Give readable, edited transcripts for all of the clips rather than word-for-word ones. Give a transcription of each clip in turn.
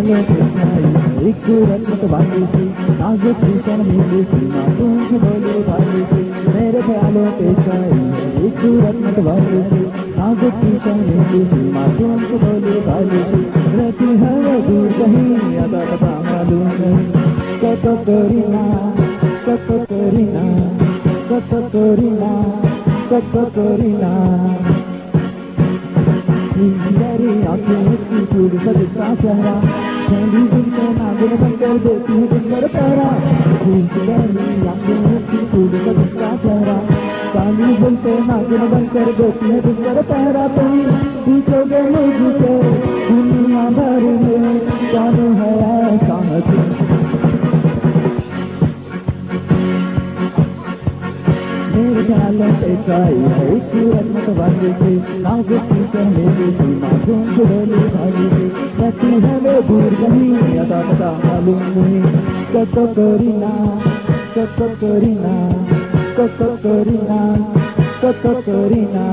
ख्यालों पे छाई है एक रत्न वाली सी नाजुक भीषण मिली सी मासूम की बोले वाली सी मेरे ख्यालों पे छाई है एक रत्न वाली सी नाजुक भीषण मिली सी मासूम की बोले वाली सी रहती है वो दूर कहीं अदा पता मालूम नहीं कतो करीना कतो करीना कतो करीना कतो करीना मेरी आंखें उसकी फूल सजता चेहरा ठंडी दिन में नागिन बनकर देती है दिन भर पहरा मेरी आंखें उसकी फूल सजता चेहरा काली दिल पे नागिन बनकर देती है दिन भर पहरा तुम पूछोगे मुझसे दुनिया भर में कौन है ऐसा मेरे ख्यालों पे छाई है एक रत्न वाली सी नाजुक भीषण मिली सी मासूम की बोली भाली सी रहती है वो दूर कहीं अदा पता मालूम नहीं कतो करीना कतो करीना कतो करीना कतो करीना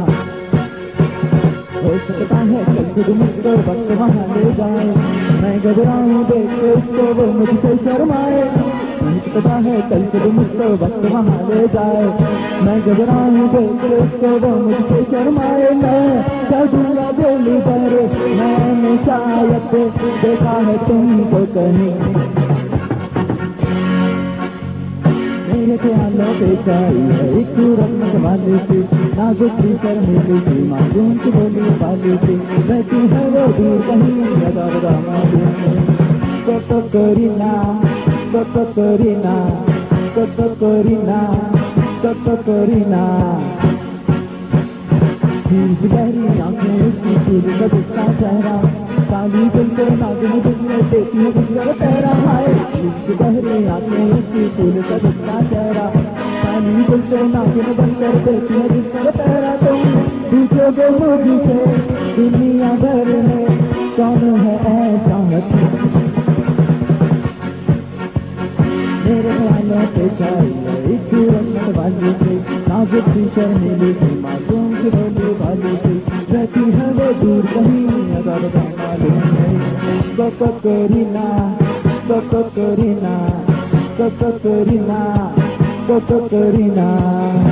हो सकता है कल खुद मुझको वक्त वहाँ ले जाए मैं घबराऊं देख के उसको वो मुझसे शर्माए पता है कल खुद मुझको वक्त वहाँ ले जाए मैं घबराऊं देख के उसको वो मुझसे शर्माए मैं चलूंगा बोली पर मैंने शायद देखा है तुमको कहीं मेरे ख्यालों पे छाई है एक रत्न वाली सी नाजुक भीषण मिली सी मासूम की बोली वाली सी रहती है वो दूर कहीं अदा बदा मालूम कतो करीना कतो करीना कतो करीना कतो करीना गहरी आंखें उसकी फूल सजता चेहरा काली दिल को नागिन दुनिया देती है गुजर पहरा है गहरी आंखें उसकी फूल सजता चेहरा काली दिल को नागिन बनकर देती है गुजर पहरा तुम पूछोगे मुझसे दुनिया भर में कौन है ऐसा मेरे ख्यालों पे छाई है एक रत्न वाली सी नाजुक भीषण मिली सी मासूम की बोली वाली सी रहती है वो दूर कहीं अदा बता मालूम नहीं कतो करीना कतो करीना कतो करीना कतो करीना